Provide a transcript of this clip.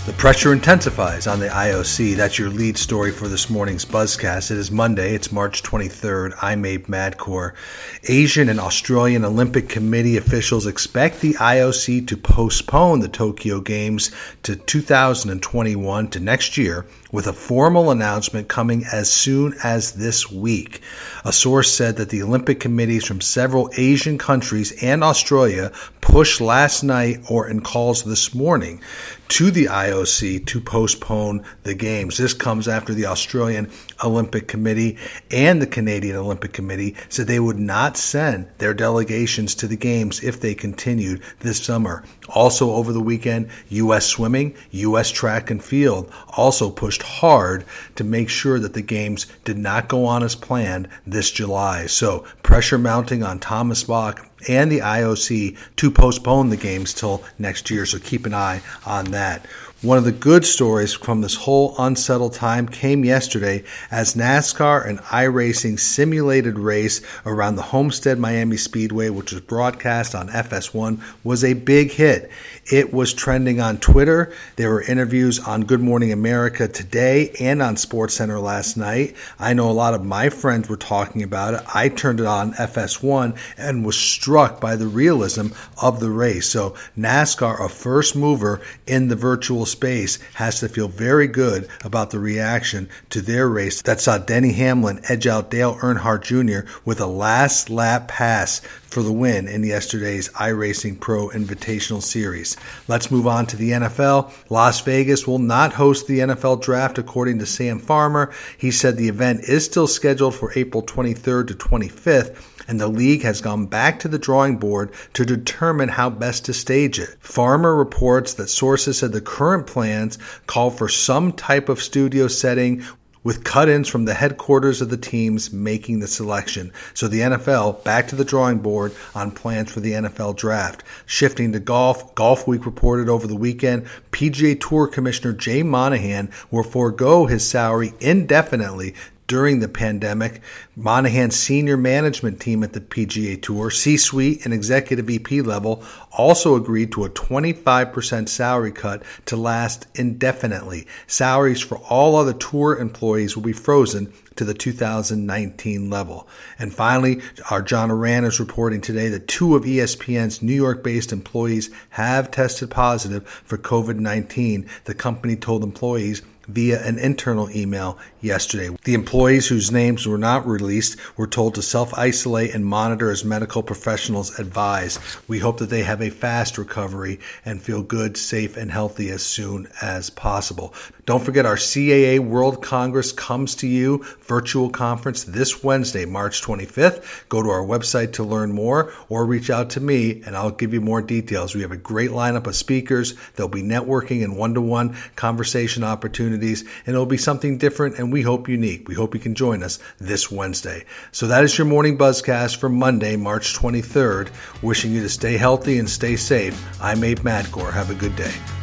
The pressure intensifies on the IOC. That's your lead story for this morning's Buzzcast. It is Monday. It's March 23rd. I'm Abe Madkour. Asian and Australian Olympic Committee officials expect the IOC to postpone the Tokyo Games to 2021 to next year, with a formal announcement coming as soon as this week. A source said that the Olympic committees from several Asian countries and Australia pushed last night or in calls this morning to the IOC to postpone the Games. This comes after the Australian Olympic Committee and the Canadian Olympic Committee said they would not send their delegations to the Games if they continued this summer. Also over the weekend, U.S. swimming, U.S. track and field also pushed hard to make sure that the Games did not go on as planned this July. So pressure mounting on Thomas Bach and the IOC to postpone the Games till next year. So keep an eye on that. One of the good stories from this whole unsettled time came yesterday as NASCAR and iRacing simulated race around the Homestead Miami Speedway, which was broadcast on FS1, was a big hit. It was trending on Twitter. There were interviews on Good Morning America today and on SportsCenter last night. I know a lot of my friends were talking about it. I turned it on FS1 and was struck by the realism of the race. So NASCAR, a first mover in the virtual space, has to feel very good about the reaction to their race that saw Denny Hamlin edge out Dale Earnhardt Jr. with a last lap pass for the win in yesterday's iRacing Pro Invitational Series. Let's move on to the NFL. Las Vegas will not host the NFL Draft, according to Sam Farmer. He said the event is still scheduled for April 23rd to 25th, and the league has gone back to the drawing board to determine how best to stage it. Farmer reports that sources said the current plans call for some type of studio setting with cut-ins from the headquarters of the teams making the selection. So the NFL back to the drawing board on plans for the NFL Draft. Shifting to golf, Golf Week reported over the weekend PGA Tour Commissioner Jay Monahan will forego his salary indefinitely during the pandemic. Monahan's senior management team at the PGA Tour, C-suite and executive VP level, also agreed to a 25% salary cut to last indefinitely. Salaries for all other tour employees will be frozen to the 2019 level. And finally, our John Oran is reporting today that 2 of ESPN's New York-based employees have tested positive for COVID-19. The company told employees via an internal email yesterday. The employees whose names were not released were told to self-isolate and monitor as medical professionals advise. We hope that they have a fast recovery and feel good, safe, and healthy as soon as possible. Don't forget our CAA World Congress comes to you virtual conference this Wednesday, March 25th. Go to our website to learn more or reach out to me and I'll give you more details. We have a great lineup of speakers. There'll be networking and one-to-one conversation opportunities, and it'll be something different and we hope unique. We hope you can join us this Wednesday. So that is your morning Buzzcast for Monday, March 23rd. Wishing you to stay healthy and stay safe. I'm Abe Madkour. Have a good day.